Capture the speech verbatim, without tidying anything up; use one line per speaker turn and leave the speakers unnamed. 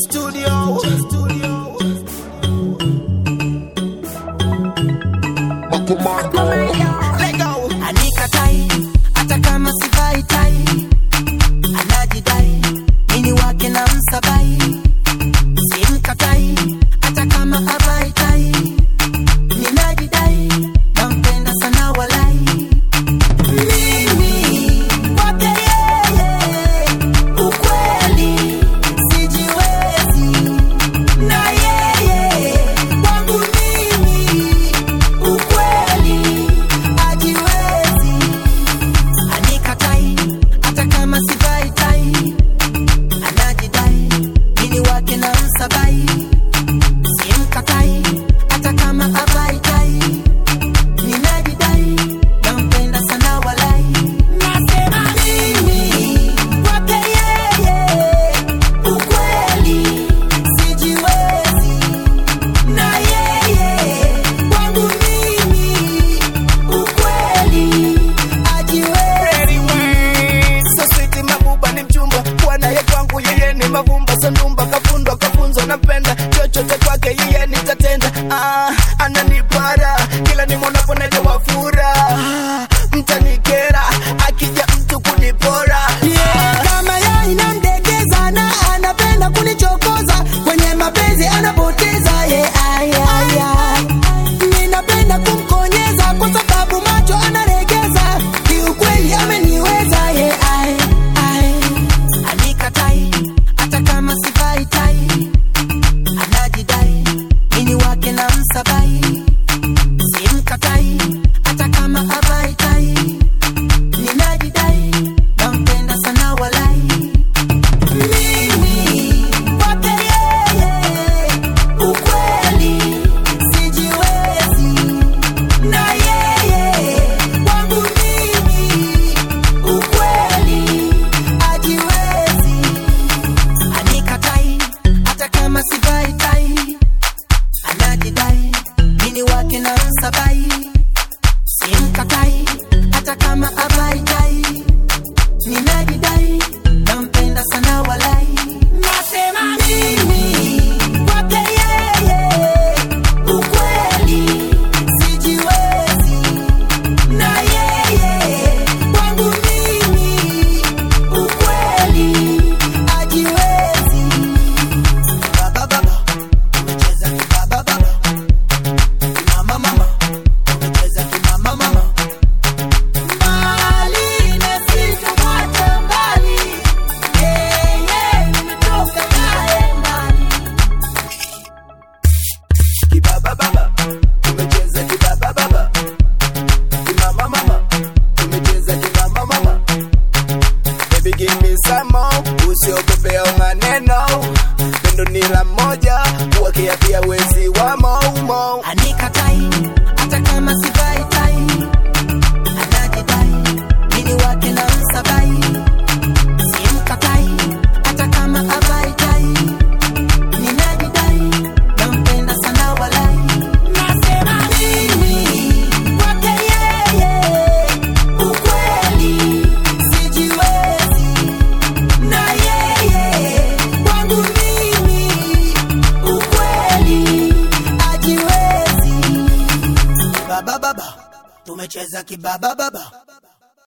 Studio. Lego.
Anika tai, hata kama sivai tai. Anajidai, mini wake na msabai. Simkatai, hata kama havai tai. Ninajidai, nampenda sana walai. Mimi, wake yeye, ukweli, sijiwezi. Na yeye, wangu mimi, ukweli, ajiwezi. Anikatai, hata kama sivai tai. Anajidai, mini wake na msabai. Simkatai, hata kama havai tai. Ninajidai, nampenda sana walai. Nasema mimi, wake yeye, ukweli, sijiwezi. Na yeye, wangu mimi, ukweli, ajiwezi.
So sweet mabuba ni mchumba, kuwa naye kwangu yeye ni mavumba. Sondumba kafundwa kafunzwa, nampenda chochote kwake yeye nitatenda. Ah, ananipara kila nimwonapo najawa furaha. Mtanikera akija mtu kunipora.
Yeah, kama yeye inamdekeza na anapenda kunichokoza, kwenye mapenzi anapoteza. Yeah, ay, ay, ay. Ninapenda kumkonyeza kwa sababu macho anaregeza. Kiukweli ameniweza. Yeah, ay, ay. Anikatai, hata kama sivai tai. Anajidai, mini wake na msabai. Simkatai, hata kama havai tai. Ninajidai, nampenda sana walai. Mimi, wake yeye, ukweli, sijiwezi. Na yeye, wangu mimi, ukweli, ajiwezi. Anikatai, hata kama sivai tai. Anajidai, mini wake na msabai. Simkatai, hata kama havai tai. Ninajidai, nampenda sana walai. Nasema mimi, wake yeye, ukweli, sijiwezi. Na yeye, wangu mimi, ukweli, ajiwezi. Baba baba, umecheza kibaba baba. Mama mama, umecheza kimama mama. Mbali na sikumwacha mbali. Yeye nimetoka naye mbali.
Kibaba baba, umecheza kibaba baba. Kimama mama, umecheza kimama mama. Baby give me some more, usiogope au maneno. Pendo ni la moja, uwakia pia wezi wa maumo.
Anikatai, hata kama sivai tai. Anajidai, mini wake na msabai. Simkatai, hata kama havai tai. Ninajidai, nampenda sana walai. Nasema mimi, wake yeye, ukweli, sijiwezi. Na yeye, wangu mimi, ukweli, ajiwezi. Baba baba, tumecheza kibaba baba.